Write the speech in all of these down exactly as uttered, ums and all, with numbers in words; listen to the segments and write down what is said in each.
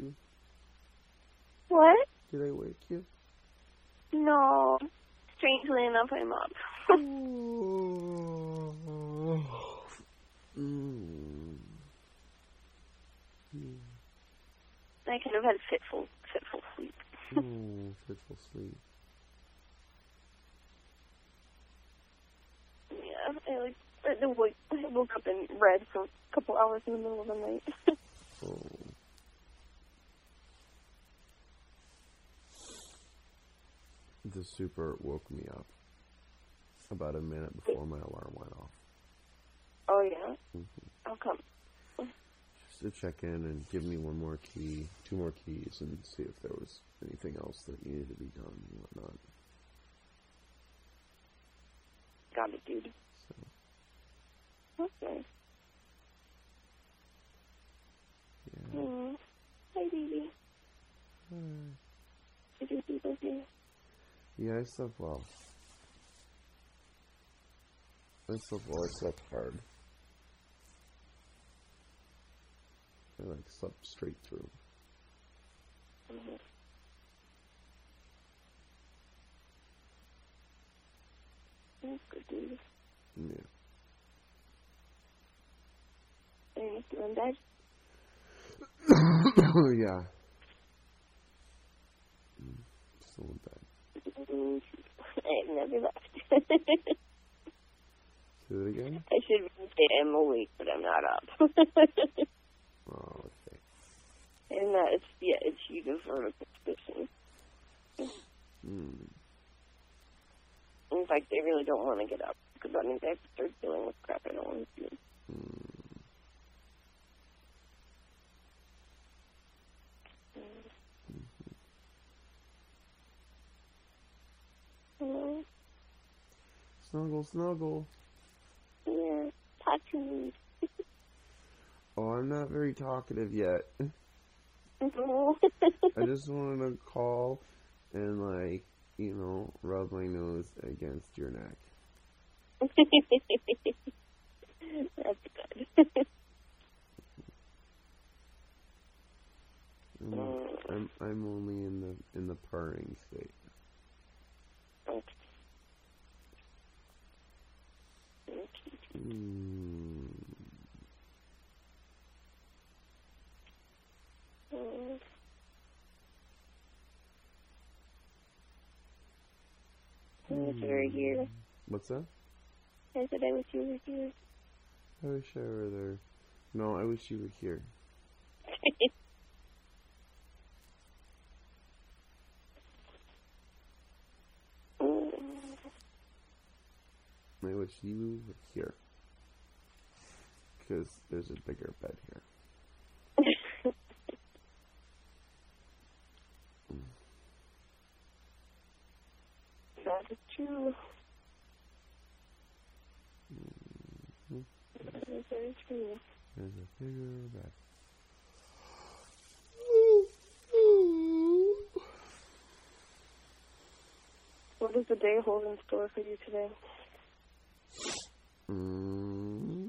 you? What? Did I wake you? No. Strangely enough, I'm up. mm. I kind of had fitful, fitful sleep. Oh, fitful sleep. Yeah, I like I woke, I woke up and read for a couple hours in the middle of the night. Oh. The super woke me up about a minute before my alarm went off. Oh, yeah? Mm-hmm. How come? Just to check in and give me one more key, two more keys, and see if there was anything else that needed to be done and whatnot. Got it, dude. So. Okay. Yeah. Mm. Hi, baby. Hi. Did you sleep okay? Yeah, I slept well. I slept well. I slept hard. I like slept straight through. Mm-hmm. That's good, dude. Yeah. Are you still in bed? Yeah. Still in bed. I've never left. Say that again? I should say I'm awake, but I'm not up. Oh, okay. And that it's, yeah, it's you the vertical position. Hmm. In fact, I really don't want to get up, because that means I have to start dealing with crap I don't want to do. Hmm. Hello? Snuggle, snuggle. Yeah, talk to me. Oh, I'm not very talkative yet. No. I just wanted to call and, like, you know, rub my nose against your neck. That's good. I'm, I'm I'm only in the in the purring state. Okay. Mm. Mm. I wish you were here. What's that? I said I wish you were here. I wish I were there. No, I wish you were here. I wish you were here. Because there's a bigger bed here. That is true. Mm-hmm. That is very true. There's a bigger bed. What does the day hold in store for you today? Mm-hmm.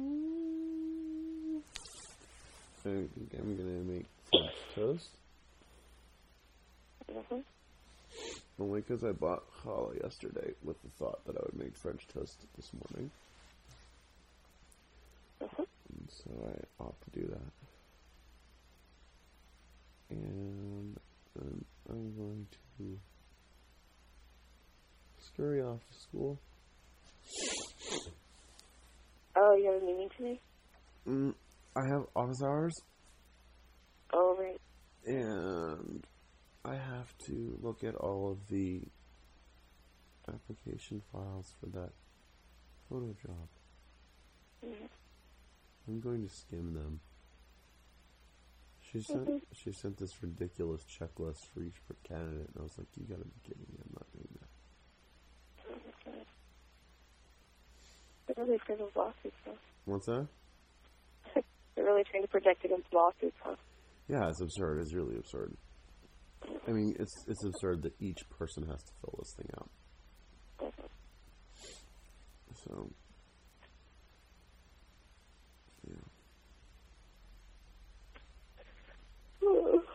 I think I'm gonna make French toast. Mm-hmm. Only because I bought challah yesterday with the thought that I would make French toast this morning. Mm-hmm. And so I ought to do that. And then I'm going to scurry off to school. Oh, you have a meeting today? Mm, I have office hours. Oh, right. And I have to look at all of the application files for that photo job. Mm-hmm. I'm going to skim them. She sent Mm-hmm. she sent this ridiculous checklist for each candidate, and I was like, "You gotta be kidding me! I'm not doing that." They're really afraid of lawsuits, huh? What's that? They're really trying to protect against lawsuits, huh? Yeah, it's absurd. It's really absurd. I mean, it's it's absurd that each person has to fill this thing out. Mm-hmm. So, yeah.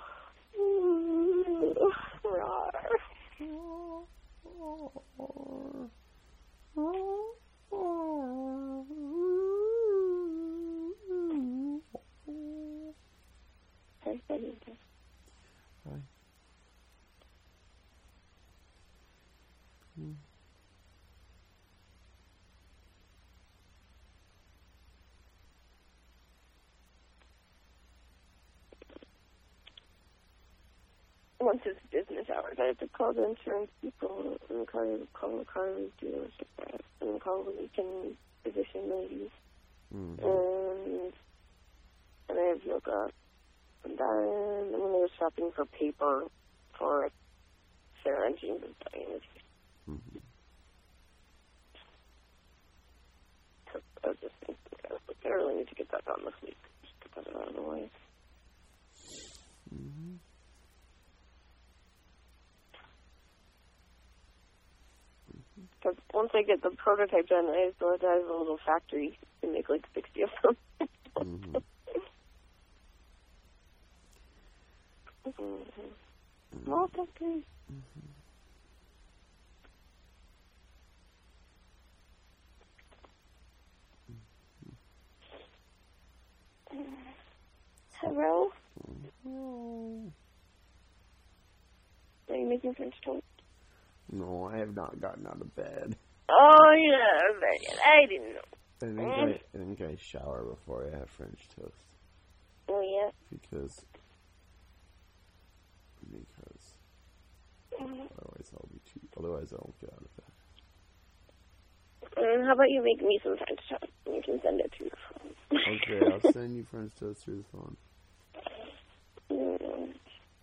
once it's business hours, I have to call the insurance people and call, call the car dealership and call the weekend physician ladies. Mm-hmm. And, and I have yoga. And then I'm going to go shopping for paper for Sarah and Jean's dying. Mm-hmm. I was just thinking, I really need to get that done this week. Just to get it out of the way. Mm-hmm. Because once I get the prototype done, I still have to have a little factory to make like sixty of them. Mm-hmm. mm-hmm. Small factory. Mm-hmm. Hello? Oh. Are you making French toast? No, I have not gotten out of bed. Oh, yeah, I didn't know. I think I, I think I shower before I have French toast. Oh, yeah? Because, because, Mm-hmm. otherwise I'll be too, otherwise I won't get out of bed. Um, how about you make me some French toast and you can send it to your phone? Okay, I'll send you French toast through the phone. Mm.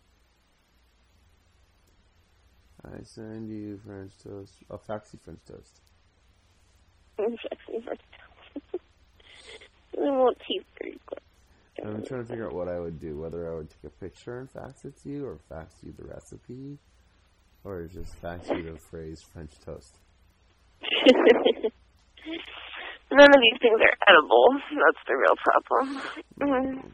I send you French toast. Oh, faxy French toast. Sexy French toast. It won't taste very good. I'm trying to figure out what I would do. Whether I would take a picture and fax it to you, or fax you the recipe, or just fax you the phrase French toast. None of these things are edible. That's the real problem. Mm-hmm.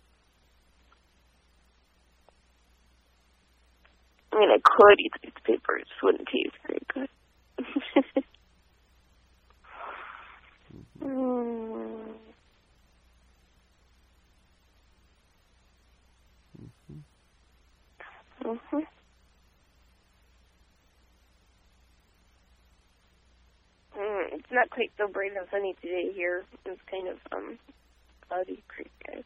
I mean, I could eat these paper. It just wouldn't taste very good. mm. Mm-hmm. Mm, it's not quite so bright and sunny today here. It's kind of um cloudy, crazy guys.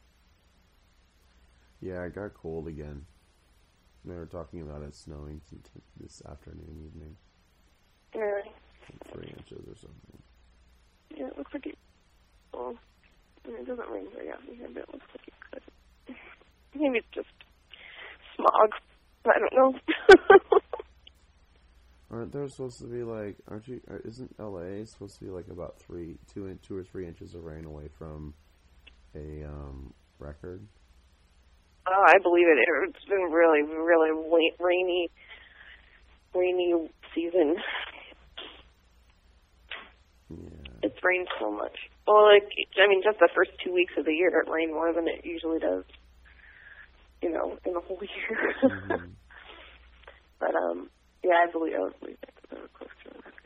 Yeah, it got cold again. They were talking about it snowing this afternoon, evening. Really? Like three inches or something. Yeah, it looks like it. Well, I mean, it doesn't rain very often here, but it looks like it could. Maybe it's just smog. I don't know. Aren't there supposed to be like? Aren't you? Isn't L A supposed to be like about three, two, and two or three inches of rain away from a um, record? Oh, I believe it. It's been really, really rainy, rainy season. Yeah. It's rained so much. Well, like, I mean, just the first two weeks of the year, it rained more than it usually does, you know, in the whole year. Mm-hmm. But, um, yeah, I believe, I would believe it. They were close to the record.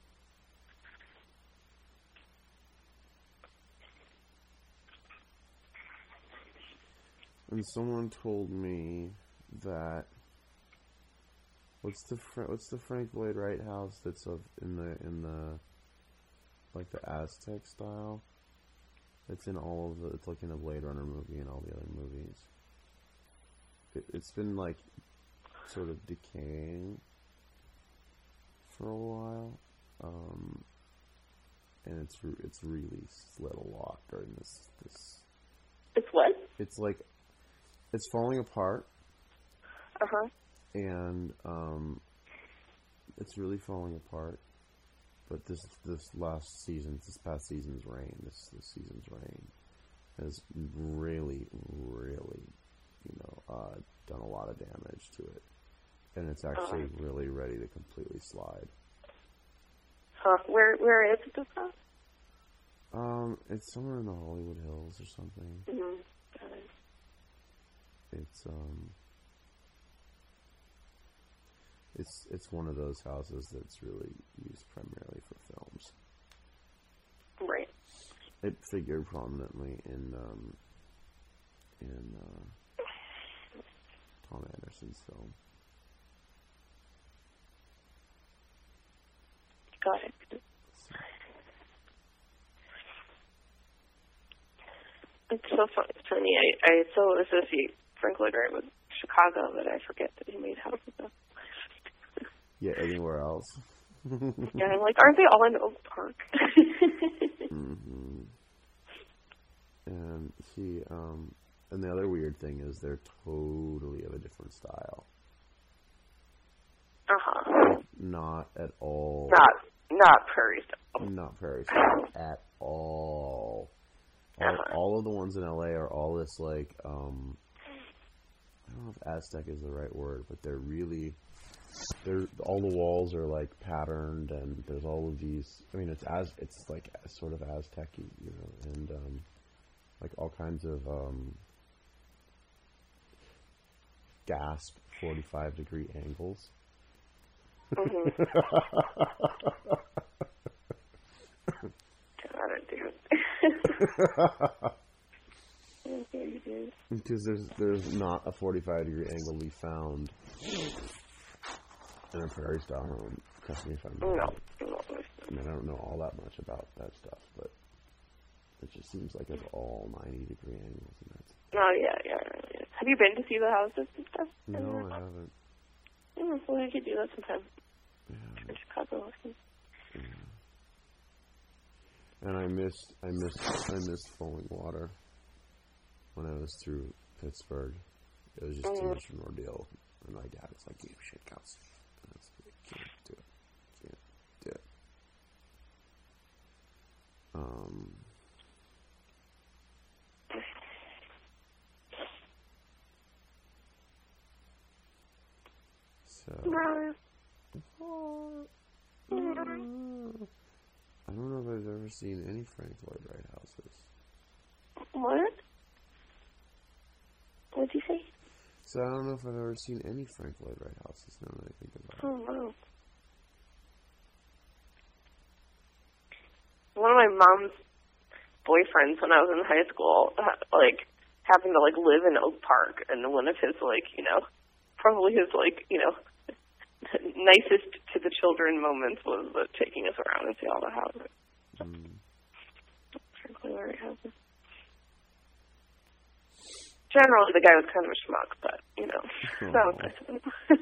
And someone told me that what's the Fra- what's the Frank Lloyd Wright house that's of in the in the like the Aztec style? It's in all of the. It's like in the Blade Runner movie and all the other movies. It, it's been like sort of decaying for a while, um, and it's it's really slid a lot during this this. It's what? It's like. It's falling apart. Uh-huh. And um, it's really falling apart. But this this last season, this past season's rain, this this season's rain has really, really, you know, uh, done a lot of damage to it. And it's actually uh-huh. really ready to completely slide. Huh. Where where is it this house? Um, it's somewhere in the Hollywood Hills or something. Mm-hmm. Got it. It's um, it's it's one of those houses that's really used primarily for films. Right. It figured prominently in um, in uh, Tom Anderson's film. Got it. So. It's so fun, funny. I, I so associate Frank Lloyd Wright with Chicago that I forget that he made houses of. Yeah, anywhere else. And I'm like, aren't they all in Oak Park? Mm-hmm. And he, um, and the other weird thing is they're totally of a different style. Uh-huh. Not at all. Not, not Prairie style. Not Prairie style at all. All, Uh-huh. all of the ones in L A are all this, like, um, I don't know if Aztec is the right word, but they're really, they're, all the walls are, like, patterned, and there's all of these, I mean, it's as, it's, like, sort of Aztec-y, you know, and, um, like, all kinds of, um, gasp forty-five degree angles. Mm-hmm. Got it, dude. Okay, you did. Because there's there's not a forty-five degree angle we found in a Prairie style home. Trust me if I'm No. wrong. No. I mean, I don't know all that much about that stuff, but it just seems like it's all ninety degree angles, and that's. Oh, yeah, yeah, it really is. Have you been to see the houses and stuff? No, I haven't. Yeah, well, we could do that sometime Yeah. in Chicago. Yeah. And I missed, I missed, I missed Falling Water when I was through Pittsburgh. It was just Mm-hmm. too much of an ordeal, and my dad was like, "You should go see it." And I was like, "I can't do it. Can't do it." Um. So. I don't know if I've ever seen any Frank Lloyd Wright houses. What? What'd you say? So I don't know if I've ever seen any Frank Lloyd Wright houses now that I think about it. Oh, wow. One of my mom's boyfriends when I was in high school, uh, like, happened to, like, live in Oak Park, and one of his, like, you know, probably his, like, you know, nicest to the children moments was uh, taking us around and see all the houses. Mm. Frankly, where it houses. Generally, the guy was kind of a schmuck, but, you know, Oh. that was nice of him.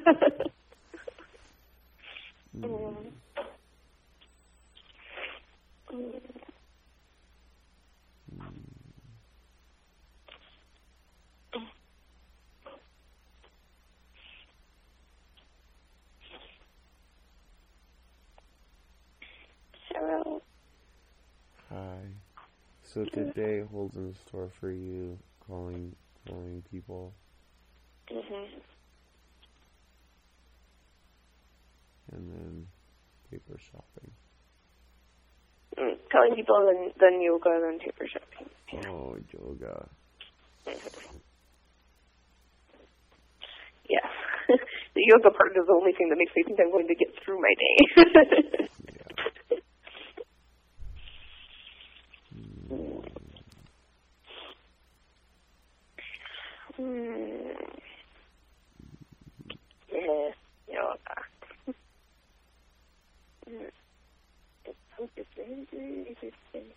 Mm. Mm. Hello. Hi. So today holds in store for you calling calling people Mhm. and then paper shopping. Mm, telling people, then then yoga, then paper shopping. Oh, yoga. Yes. The yoga part is the only thing that makes me think I'm going to get through my day. Yeah. Mm. Yeah, yoga. Mm. It's so different. Very different.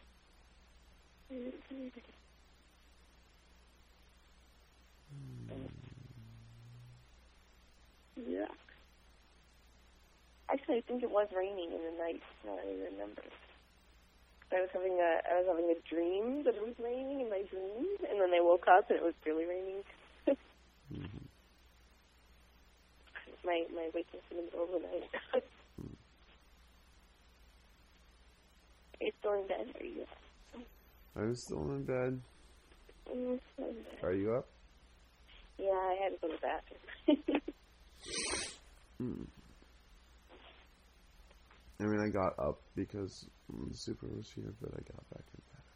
Yeah. Actually, I think it was raining in the night. Now I remember. I was having a I was having a dream that it was raining in my dream, and then I woke up and it was really raining. Mm-hmm. my my waking up in the middle of the night. Are you still in bed? Are you? I'm still in bed. Mm, still in bed. Are you up? Yeah, I had to go to the bathroom. Mm. I mean, I got up because the super was here, but I got back in bed.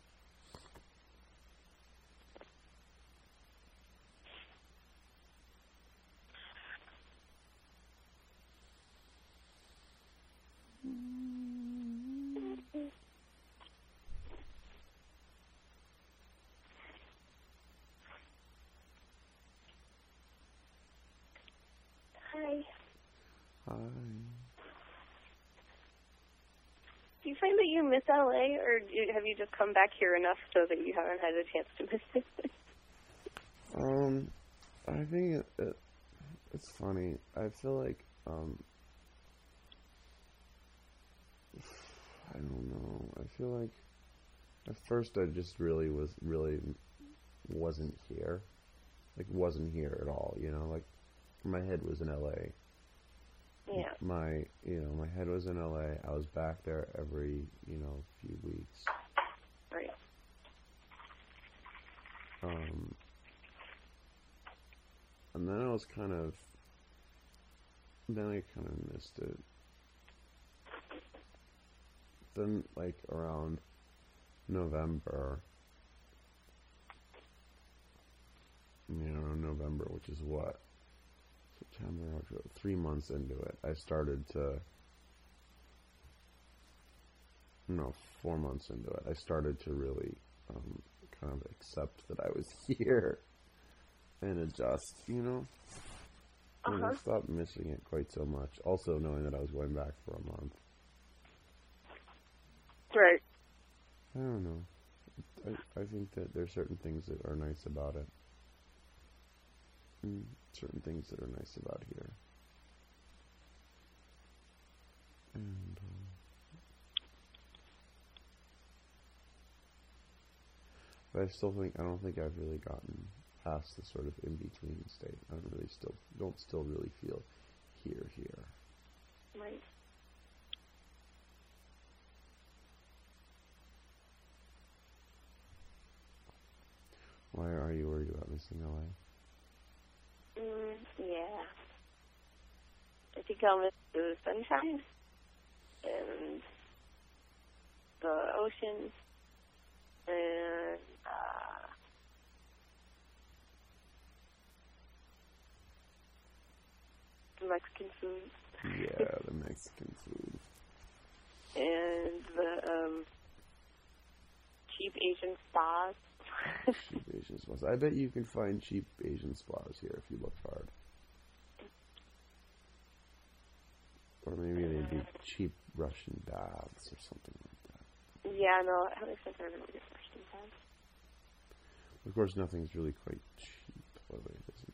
Hi. Hi. Do you find that you miss L A, or do, have you just come back here enough so that you haven't had a chance to miss it? Um, I think it, it, it's funny. I feel like, um, I don't know. I feel like at first I just really was, really wasn't here. Like, wasn't here at all, you know? Like, my head was in L A. Yeah. My, you know, my head was in L A. I was back there every, you know, few weeks. Right. Um, and then I was kind of, then I kind of missed it. Then, like, around November, you know, November, which is what? September, October, three months into it, I started to, no, four months into it, I started to really um, kind of accept that I was here and adjust, you know? And Uh-huh. I stopped missing it quite so much. Also knowing that I was going back for a month. Right. I don't know. I, I think that there's certain things that are nice about it. And certain things that are nice about here. And, um, but I still think, I don't think I've really gotten past the sort of in-between state. I don't really still, don't still really feel here, here. Right. Why are you worried about missing L A? Mm, yeah. I think I'll miss the sunshine and the ocean and uh, the Mexican food. Yeah, the Mexican food. And the um, cheap Asian spas. Cheap Asian spas. I bet you can find cheap Asian spas here if you look hard. Or maybe they'd be cheap Russian baths or something like that. Yeah, no, I think I've heard of it Russian baths. Of course, nothing's really quite cheap, although it isn't.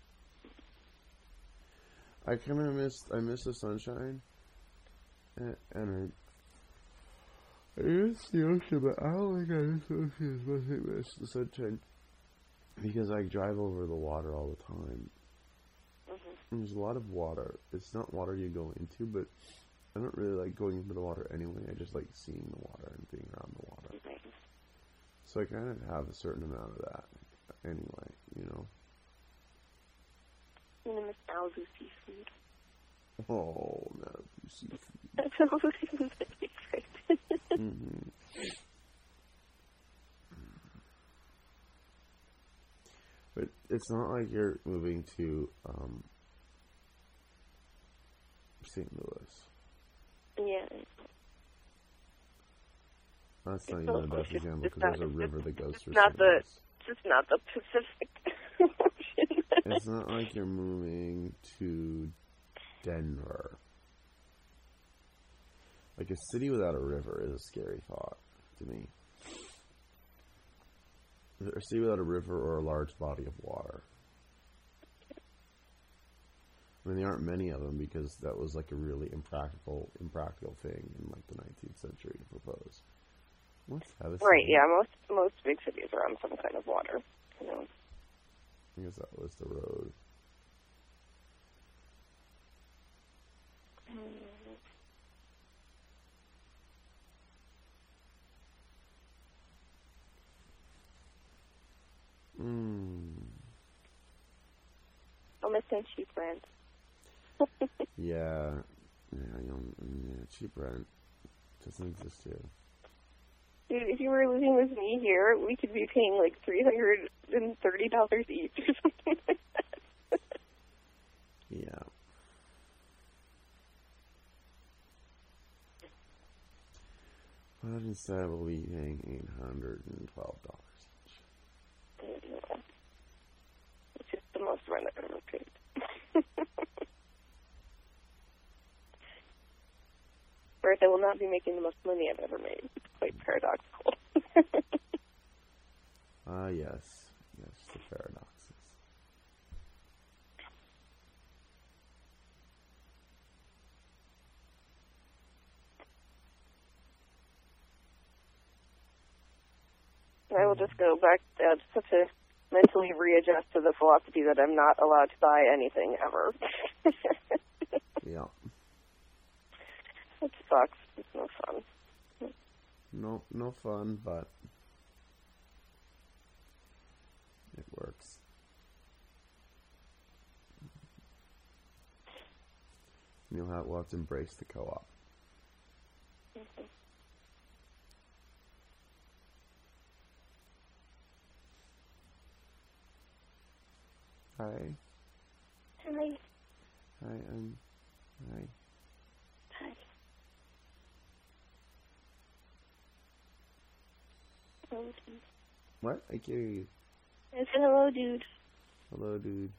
I kind of miss, I miss the sunshine, and, and I, I miss the ocean, but I don't think I miss the ocean as much as I miss the sunshine, because I drive over the water all the time. Mm-hmm. And there's a lot of water. It's not water you go into, but I don't really like going into the water anyway. I just like seeing the water and being around the water. Right. So I kind of have a certain amount of that anyway, you know. And then the Malibu seafood. Oh, Malibu seafood. That's always my favorite. Mm-hmm. But it's not like you're moving to um, Saint Louis. Yeah. That's not It's even not- the best it's example just because not- there's a river that goes through not Saint the- Louis. It's not the Pacific Ocean. It's not like you're moving to Denver. Like, a city without a river is a scary thought to me. A city without a river or a large body of water. I mean, there aren't many of them because that was like a really impractical, impractical thing in like the nineteenth century to propose. What's that? Right, yeah, most most big cities are on some kind of water. You know. I guess that was the road. Mm. I'll miss some cheap rent. Yeah. Yeah, you know, yeah, cheap rent doesn't exist here. Dude, if you were living with me here, we could be paying like three hundred and thirty dollars each or something like that. Yeah. But instead, we'll be paying eight hundred and twelve dollars each. Yeah. It's just the most rent I've ever paid. Whereas I will not be making the most money I've ever made. It's quite paradoxical. Ah, uh, yes. Yes, the paradoxes. just go back. I just have to mentally readjust to the philosophy that I'm not allowed to buy anything ever. Yeah. It sucks. It's no fun. No, no fun, but it works. You'll have, we'll have to embrace the co-op. Mm-hmm. Hi. Hi. Hi, um, hi. Hi. Hello, dude. What? I can't hear you. I said hello, dude. Hello, dude.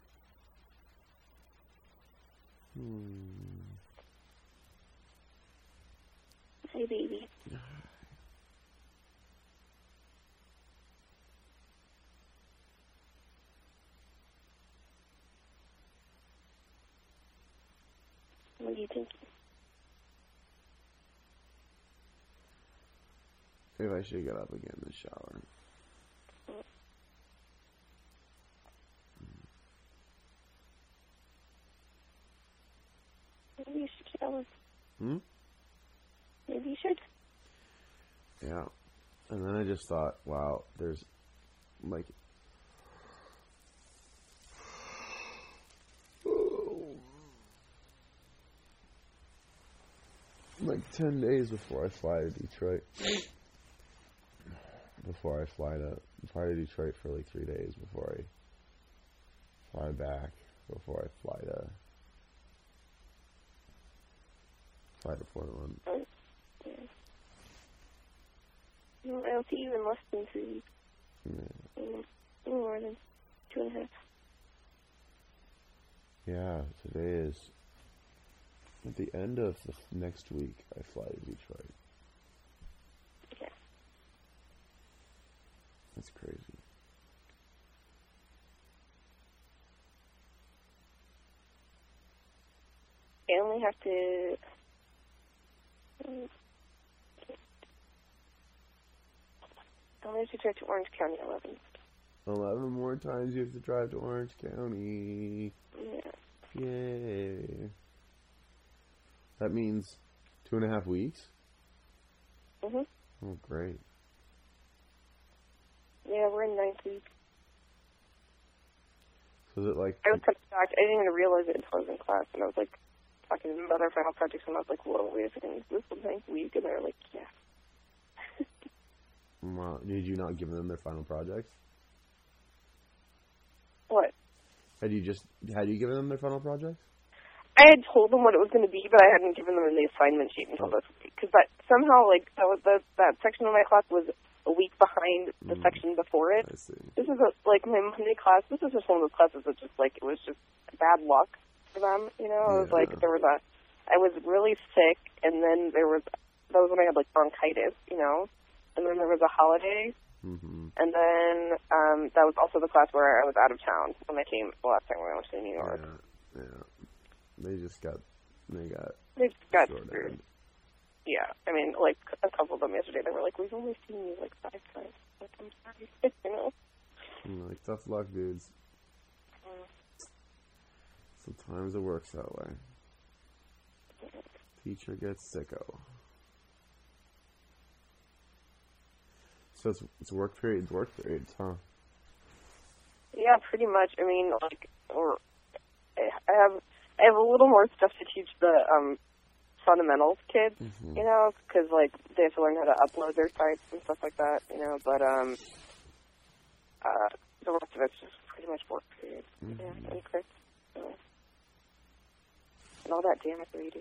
Hmm. Hey, baby. What do you think? Maybe I should get up and get in the shower. Maybe you should shower. Hmm? Maybe you should. Yeah. And then I just thought, wow, there's like like ten days before I fly to Detroit. Before I fly to fly to Detroit for like three days before I fly back. Before I fly to fly to Portland. Um, yeah. No, I'll see you in less than two weeks. Yeah. Mm, more than two and a half. Yeah, today is at the end of the next week. I fly to Detroit. Yeah. That's crazy. I only have to. Um, I only have to drive to Orange County eleven. Eleven more times you have to drive to Orange County. Yeah. Yay. That means two and a half weeks? Mhm. Oh, great. Yeah, we're in ninth week. So is it like... I was kind of shocked. I didn't even realize it until I was in class, and I was like talking to them about our final projects, and I was like, "Whoa, wait a second, is this the ninth week?" And they were like, "Yeah." Wow. Did you not give them their final projects? What? Had you just... Had you given them their final projects? I had told them what it was going to be, but I hadn't given them the assignment sheet until Oh. this week. Because that somehow, like, that was the, that section of my class was a week behind the Mm. section before it. I see. This is a, like my Monday class. This is just one of those classes that just like it was just bad luck for them. You know, it was Yeah. like there was a. I was really sick, and then there was that was when I had like bronchitis. You know, and then there was a holiday. Mm-hmm. And then um, that was also the class where I was out of town when I came the last time when I went to New York. Yeah. Yeah. They just got... They got... They just got short screwed. end. Yeah, I mean, like a couple of them yesterday, they were like, "We've only seen you like five times." Like, I'm sorry, you know. I'm like, tough luck, dudes. Mm. Sometimes it works that way. Teacher gets sicko. So it's, it's work periods, work periods, huh? Yeah, pretty much. I mean, like, or I have I have a little more stuff to teach the um fundamentals kids, Mm-hmm. you know, because like they have to learn how to upload their sites and stuff like that, you know. But um, uh, the rest of it's just pretty much work periods. Mm-hmm. Yeah, and Chris, so. And all that damn reading.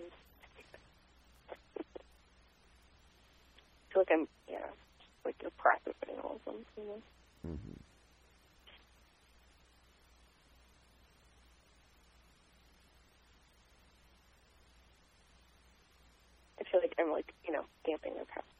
I feel like I'm, yeah, like you're practicing all of them, you know. Mm-hmm. I feel like I'm like, you know, damping their path.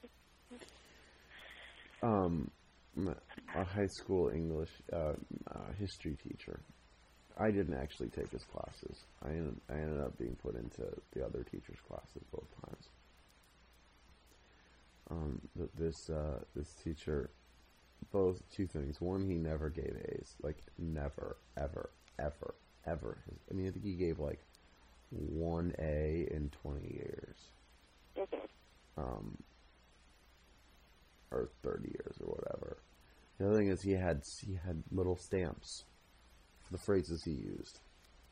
Um, a high school English uh, uh, history teacher. I didn't actually take his classes. I ended, I ended up being put into the other teacher's classes both times. Um, th- this uh, this teacher both two things. One, he never gave A's. Like, never, ever, ever, ever. I mean, I think he gave, like, one A in twenty years. Mm-hmm. Um, or thirty years or whatever. The other thing is he had he had little stamps for the phrases he used.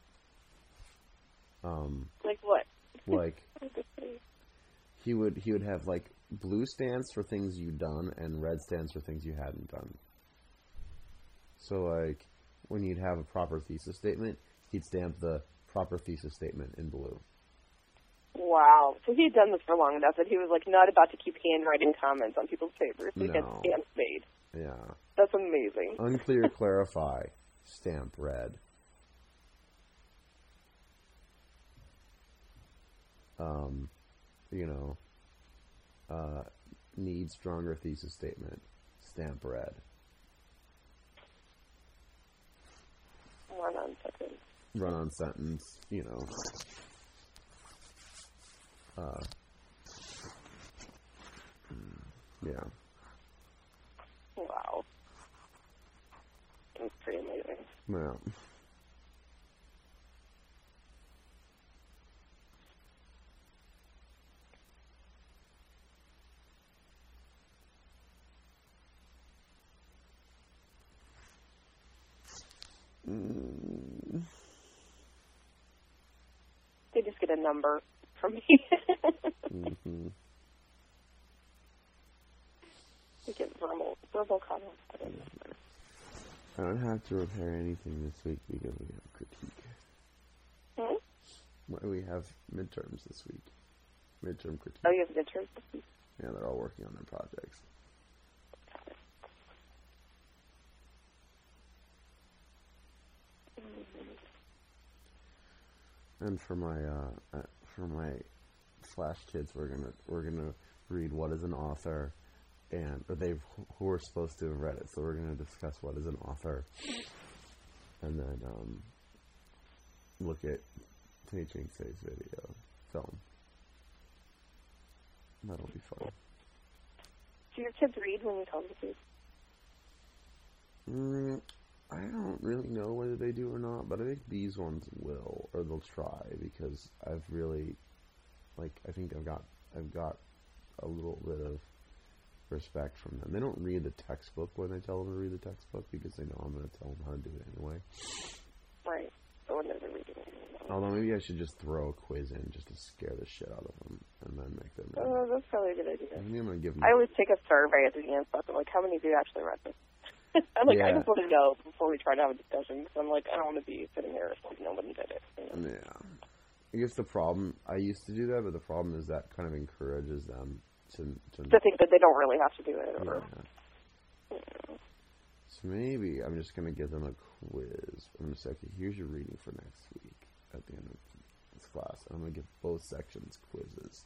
Um, like what? Like, he would he would have, like, blue stamps for things you'd done and red stamps for things you hadn't done. So, like, when you'd have a proper thesis statement, he'd stamp the proper thesis statement in blue. Wow. So he'd done this for long enough that he was, like, not about to keep handwriting comments on people's papers. He No. had stamps made. Yeah. That's amazing. Unclear, clarify, stamp red. Um, you know, uh, need stronger thesis statement, stamp red. Run on sentence. Run on sentence, you know. Uh, yeah. Wow. It's pretty amazing. Yeah. Mm. They just get a number from me. Mm-hmm. They get verbal, verbal comments. I don't have to repair anything this week because we have critique. Hmm? Well, we have midterms this week. Midterm critique. Oh, you have midterms this week? Yeah, they're all working on their projects. And for my uh, uh, for my Flash kids, we're gonna we're gonna read What is an Author, and or they who are supposed to have read it. So we're gonna discuss what is an author, and then um, look at Tay Ching Say's video film. That'll be fun. Do your kids read when you tell them to? Mm, I don't really know whether they do or not, but I think these ones will, or they'll try, because I've really, like, I think I've got, I've got a little bit of respect from them. They don't read the textbook when I tell them to read the textbook, because they know I'm going to tell them how to do it anyway. Right. So when they're reading it. Although maybe I should just throw a quiz in just to scare the shit out of them, and then make them read Oh, it. that's probably a good idea. I think I'm going to give them... I always take a survey at the end, so I'm like, how many of you actually read this? I'm like, Yeah. I just want to know before we try to have a discussion, because I'm like, I don't want to be sitting there like nobody did it. You know? Yeah. I guess the problem, I used to do that, but the problem is that kind of encourages them to... To, To think that they don't really have to do it. Or, yeah. you know. So maybe I'm just going to give them a quiz. I'm going to say, okay, here's your reading for next week at the end of this class. I'm going to give both sections quizzes.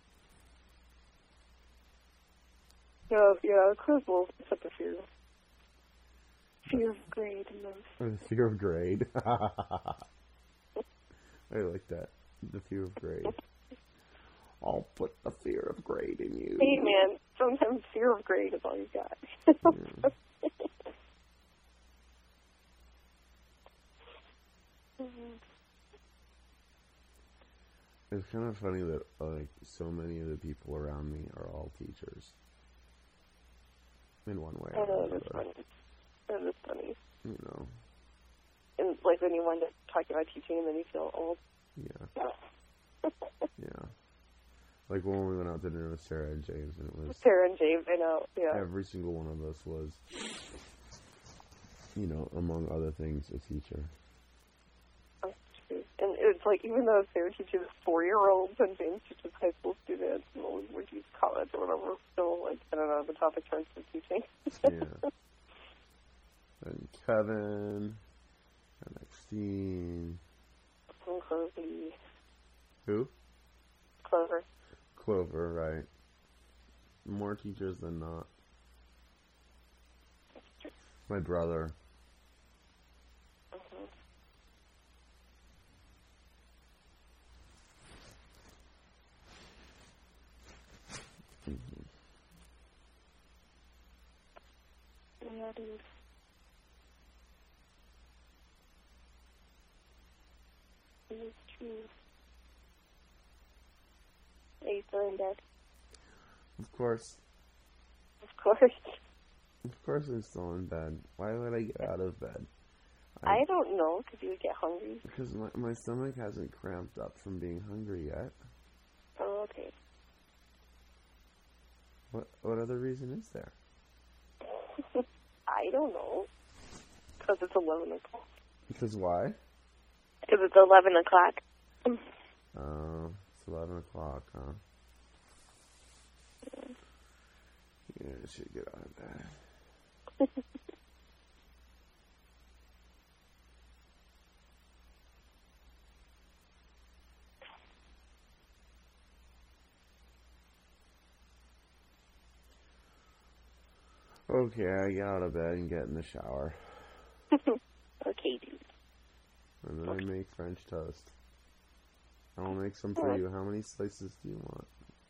So, yeah, quiz will put the fear. Fear of grade in those. Or the fear of grade. I like that. The fear of grade. I'll put the fear of grade in you. Hey, man, sometimes fear of grade is all you got. Yeah. It's kind of funny that, like, so many of the people around me are all teachers. In one way I or know, another. it's funny. It is funny. You know. And, like, when you wind up talking about teaching and then you feel old. Yeah. Yeah. Yeah. Like when we went out to dinner with Sarah and James, and it was... Sarah and James, I know, yeah. Every single one of us was, you know, among other things, a teacher. And it's like, even though Sarah teaches four-year-olds and James teaches high school students, and we would use college or whatever, still, like, I don't know, the topic turns to teaching. Yeah. And Kevin, and Maxine. And Clovey. Who? Clover. Clover, right. More teachers than not. My brother. Mm-hmm. Mm-hmm. Yeah. Yeah, dude. It's true. Are you still in bed? Of course. Of course. Of course I'm still in bed. Why would I get out of bed? I, I don't know, because you would get hungry. Because my, my stomach hasn't cramped up from being hungry yet. Oh, okay. What what other reason is there? I don't know. Because it's eleven o'clock. Because why? Because it's eleven o'clock. Oh, uh, it's eleven o'clock, huh? Yeah. Yeah, I should get out of bed. Okay, I get out of bed and get in the shower. Okay, dude. And then Okay. I make French toast. I'll make some for you. How many slices do you want?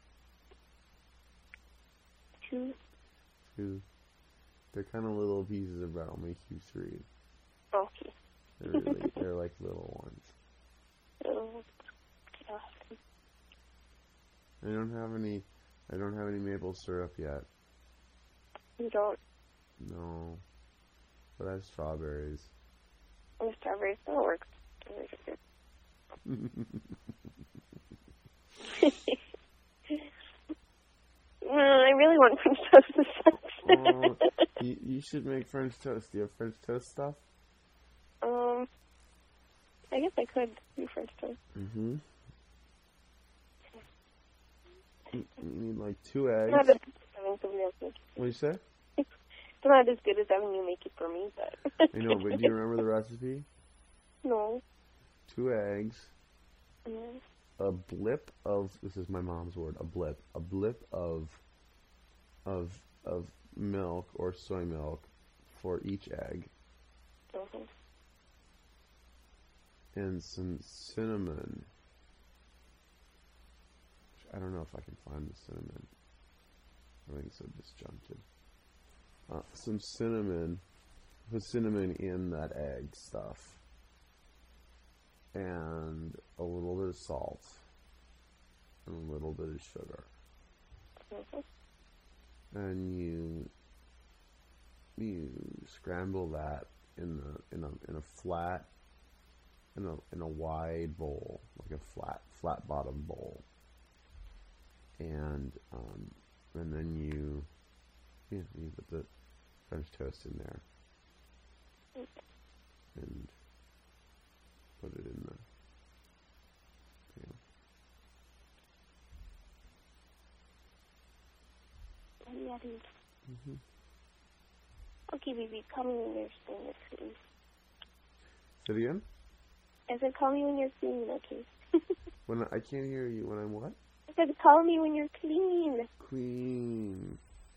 Two. Two. They're kind of little pieces of bread. I'll make you three. Okay. They're really, they're like little ones. Oh, God. I don't have any. I don't have any maple syrup yet. You don't. No. But I have strawberries. The strawberries don't work. Mm, I really want French toast this Oh, you, you should make French toast. Do you have French toast stuff? Um, I guess I could do French toast. Mm-hmm. You need like two eggs. Not as good as having somebody else make it. What do you say? It's not as good as having you make it for me, but... I know, but do you remember the recipe? No. Two eggs. Mm. A blip of, this is my mom's word, a blip. A blip of, of, of milk or soy milk for each egg. Mm-hmm. And some cinnamon. I don't know if I can find the cinnamon. Everything's so disjuncted. Uh, some cinnamon. Put cinnamon in that egg stuff. And a little bit of salt. And a little bit of sugar. Mm-hmm. And you you scramble that in the in a in a flat in a in a wide bowl, like a flat flat bottom bowl. And um, and then you yeah, you put the French toast in there. And put it in the pan. Yeah, dude. Mm-hmm. Okay, baby, call me when you're seeing this, please. Say it again? I said call me when you're clean, okay? When I, I can't hear you. When I'm what? I said call me when you're clean. Clean.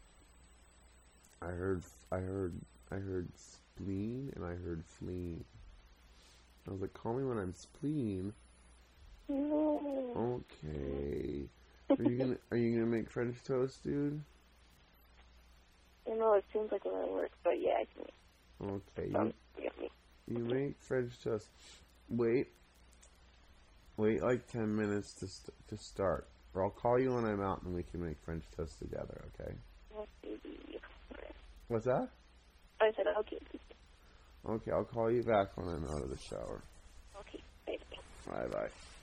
I heard. I heard. I heard spleen, and I heard fleen. I was like, call me when I'm spleen. No. Okay. Are you gonna Are you gonna make French toast, dude? I know it seems like a lot of work, but yeah, I can. Okay. Um, You, get me. you make French toast. Wait. Wait like ten minutes to st- to start, or I'll call you when I'm out, and we can make French toast together. Okay? Okay. What's that? I said okay. Okay, I'll call you back when I'm out of the shower. Okay. Bye. Bye bye.